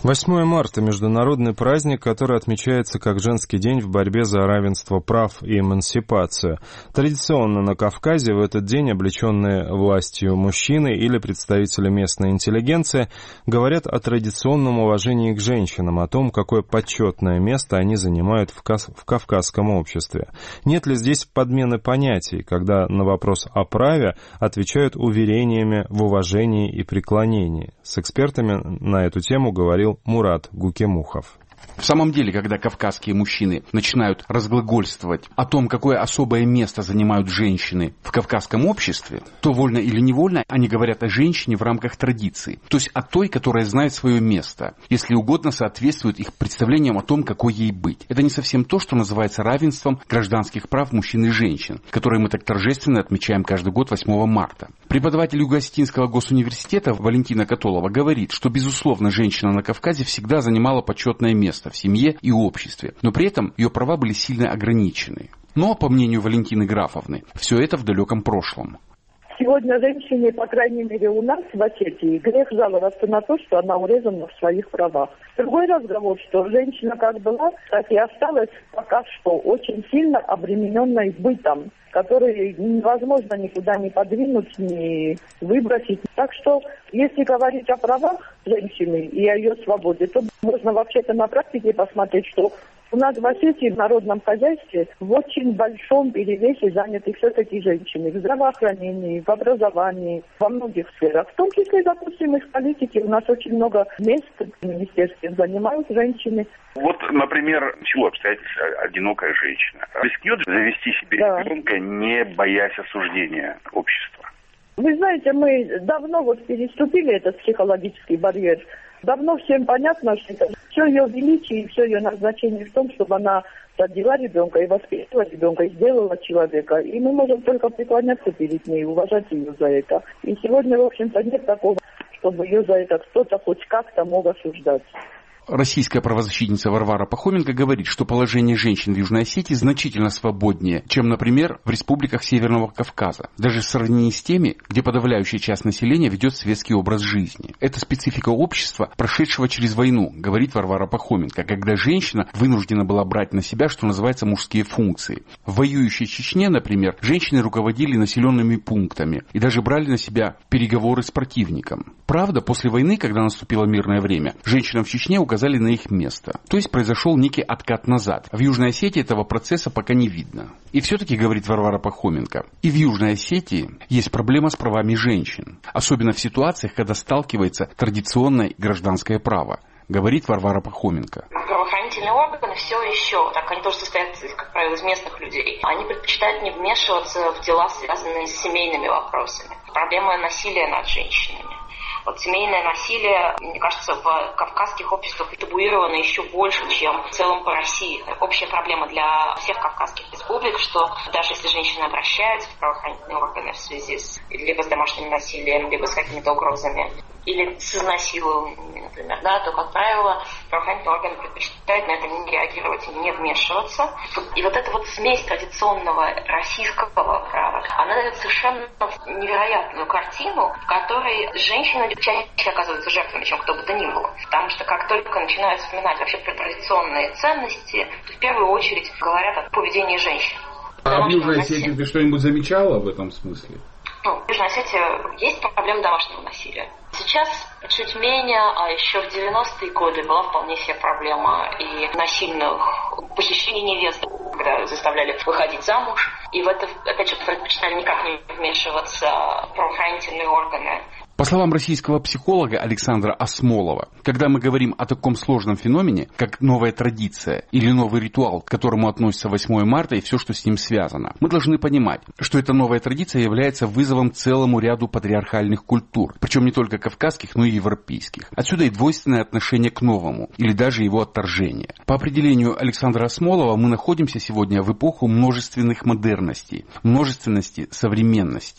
8 марта – международный праздник, который отмечается как женский день в борьбе за равенство прав и эмансипацию. Традиционно на Кавказе в этот день облеченные властью мужчины или представители местной интеллигенции говорят о традиционном уважении к женщинам, о том, какое почетное место они занимают в кавказском обществе. Нет ли здесь подмены понятий, когда на вопрос о праве отвечают уверениями в уважении и преклонении? С экспертами на эту тему говорил Мурат Гукемухов. В самом деле, когда кавказские мужчины начинают разглагольствовать о том, какое особое место занимают женщины в кавказском обществе, то вольно или невольно они говорят о женщине в рамках традиции, то есть о той, которая знает свое место, если угодно соответствует их представлениям о том, какой ей быть. Это не совсем то, что называется равенством гражданских прав мужчин и женщин, которое мы так торжественно отмечаем каждый год 8 марта. Преподаватель Юго-Осетинского госуниверситета Валентина Католова говорит, что, безусловно, женщина на Кавказе всегда занимала почетное место в семье и обществе, но при этом ее права были сильно ограничены. Но, по мнению Валентины Графовны, все это в далеком прошлом. Сегодня женщине, по крайней мере у нас в Осетии, грех жаловаться на то, что она урезана в своих правах. Другой разговор, что женщина как была, так и осталась пока что очень сильно обремененной бытом, который невозможно никуда не подвинуть, не выбросить. Так что, если говорить о правах женщины и о ее свободе, то можно вообще-то на практике посмотреть, что у нас в Осетии в народном хозяйстве в очень большом перевесе заняты все-таки женщины в здравоохранении, в образовании, во многих сферах. В том числе, допустим, и в политике. У нас очень много мест в министерстве занимают женщины. Вот, например, чего обстоятельства одинокая женщина рискнет завести себе ребенка, не боясь осуждения общества? Вы знаете, мы давно переступили этот психологический барьер. Давно всем понятно, что все ее величие и все ее назначение в том, чтобы она родила ребенка и воспитывала ребенка, и сделала человека. И мы можем только преклоняться перед ней, уважать ее за это. И сегодня, в общем-то, нет такого, чтобы ее за это кто-то хоть как-то мог осуждать. Российская правозащитница Варвара Пахоменко говорит, что положение женщин в Южной Осетии значительно свободнее, чем, например, в республиках Северного Кавказа, даже в сравнении с теми, где подавляющая часть населения ведет светский образ жизни. Это специфика общества, прошедшего через войну, говорит Варвара Пахоменко, когда женщина вынуждена была брать на себя, что называется, мужские функции. В воюющей Чечне, например, женщины руководили населенными пунктами и даже брали на себя переговоры с противником. Правда, после войны, когда наступило мирное время, женщинам в Чечне указали на их место. То есть произошел некий откат назад. В Южной Осетии этого процесса пока не видно. И все-таки, говорит Варвара Пахоменко, и в Южной Осетии есть проблема с правами женщин. Особенно в ситуациях, когда сталкивается традиционное гражданское право, говорит Варвара Пахоменко. Правоохранительные органы все еще, так они тоже состоят, как правило, из местных людей. Они предпочитают не вмешиваться в дела, связанные с семейными вопросами. Проблема насилия над женщинами. Вот семейное насилие, мне кажется, в кавказских обществах табуировано еще больше, чем в целом по России. Это общая проблема для всех кавказских республик, что даже если женщины обращаются в правоохранительные органы в связи либо с домашним насилием, либо с какими-то угрозами, или с изнасилованиями, например, то, как правило, правоохранительные органы предпочитают на это не реагировать и не вмешиваться. И вот эта смесь традиционного российского права, она дает совершенно невероятную картину, в которой женщины чаще оказываются жертвами, чем кто бы то ни было. Потому что как только начинают вспоминать вообще про традиционные ценности, то в первую очередь говорят о поведении женщин. А в Южной Осетии ты что-нибудь замечала в этом смысле? В Южной Осетии есть проблема домашнего насилия. Сейчас чуть менее, а еще в 90-е годы была вполне себе проблема и насильных похищений невесты, когда заставляли выходить замуж. И в это, опять же, предпочитали никак не вмешиваться правоохранительные органы. По словам российского психолога Александра Осмолова, когда мы говорим о таком сложном феномене, как новая традиция или новый ритуал, к которому относится 8 марта и все, что с ним связано, мы должны понимать, что эта новая традиция является вызовом целому ряду патриархальных культур, причем не только кавказских, но и европейских. Отсюда и двойственное отношение к новому, или даже его отторжение. По определению Александра Осмолова, мы находимся сегодня в эпоху множественных модерностей, множественности современностей.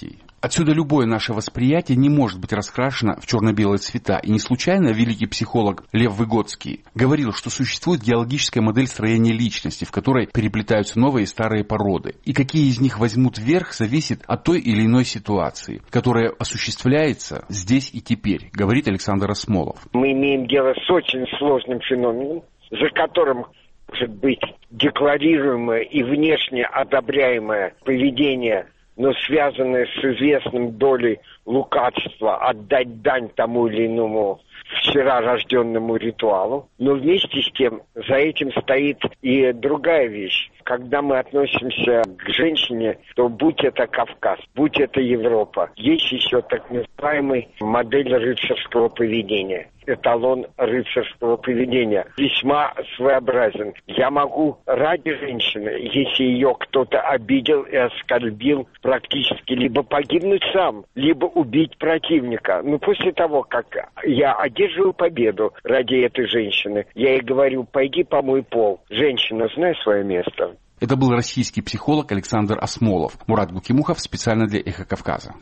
Отсюда любое наше восприятие не может быть раскрашено в черно-белые цвета. И не случайно великий психолог Лев Выгодский говорил, что существует геологическая модель строения личности, в которой переплетаются новые и старые породы. И какие из них возьмут верх, зависит от той или иной ситуации, которая осуществляется здесь и теперь, говорит Александр Осмолов. Мы имеем дело с очень сложным феноменом, за которым может быть декларируемое и внешне одобряемое поведение, но связанное с известным долей лукавства, отдать дань тому или иному вчера рожденному ритуалу. Но вместе с тем за этим стоит и другая вещь. Когда мы относимся к женщине, то будь это Кавказ, будь это Европа, есть еще так называемая модель рыцарского поведения. Эталон рыцарского поведения весьма своеобразен. Я могу ради женщины, если ее кто-то обидел и оскорбил, практически либо погибнуть сам, либо убить противника. Но после того, как я одерживаю победу ради этой женщины, я ей говорю: пойди помой пол. Женщина, знай свое место. Это был российский психолог Александр Осмолов. Мурат Гукимухов специально для «Эхо Кавказа».